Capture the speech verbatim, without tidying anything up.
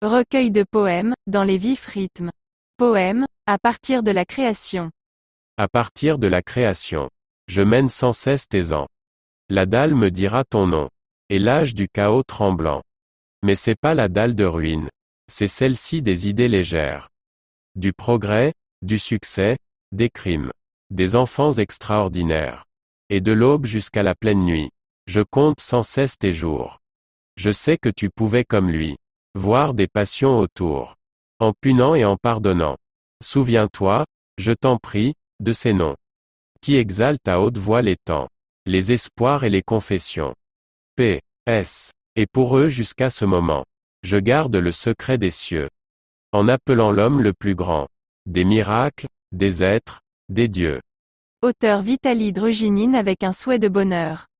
Recueil de poèmes, dans les vifs rythmes. Poèmes, à partir de la création. À partir de la création. Je mène sans cesse tes ans. La dalle me dira ton nom. Et l'âge du chaos tremblant. Mais c'est pas la dalle de ruine. C'est celle-ci des idées légères. Du progrès, du succès, des crimes. Des enfants extraordinaires. Et de l'aube jusqu'à la pleine nuit. Je compte sans cesse tes jours. Je sais que tu pouvais comme lui. Voir des passions autour. En punant et en pardonnant. Souviens-toi, je t'en prie, de ces noms. Qui exaltent à haute voix les temps. Les espoirs et les confessions. P. S. Et pour eux jusqu'à ce moment. Je garde le secret des cieux. En appelant l'homme le plus grand. Des miracles, des êtres, des dieux. Auteur Vitaly Drujinine avec un souhait de bonheur.